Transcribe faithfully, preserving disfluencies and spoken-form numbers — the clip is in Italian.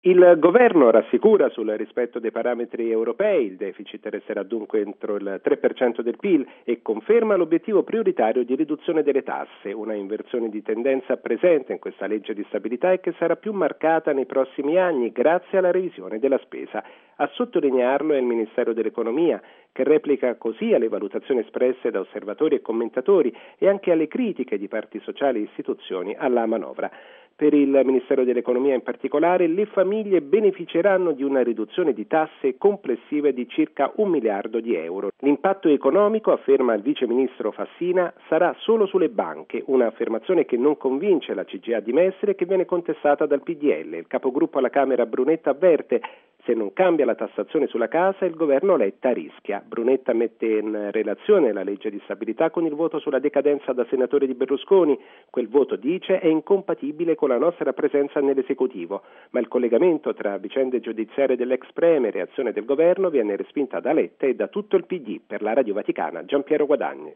Il governo rassicura sul rispetto dei parametri europei, il deficit resterà dunque entro il tre per cento del P I L e conferma l'obiettivo prioritario di riduzione delle tasse, una inversione di tendenza presente in questa legge di stabilità e che sarà più marcata nei prossimi anni grazie alla revisione della spesa. A sottolinearlo è il Ministero dell'Economia, che replica così alle valutazioni espresse da osservatori e commentatori e anche alle critiche di parti sociali e istituzioni alla manovra. Per il Ministero dell'Economia in particolare, le famiglie beneficeranno di una riduzione di tasse complessive di circa un miliardo di euro. L'impatto economico, afferma il vice ministro Fassina, sarà solo sulle banche, un'affermazione che non convince la C G I A di Mestre e che viene contestata dal P D L. Il capogruppo alla Camera Brunetta avverte: se non cambia la tassazione sulla casa, il governo Letta rischia. Brunetta mette in relazione la legge di stabilità con il voto sulla decadenza da senatore di Berlusconi. Quel voto, dice, è incompatibile con la nostra presenza nell'esecutivo, ma il collegamento tra vicende giudiziarie dell'ex premier e azione del governo viene respinta da Letta e da tutto il P D. Per la Radio Vaticana, Giampiero Guadagni.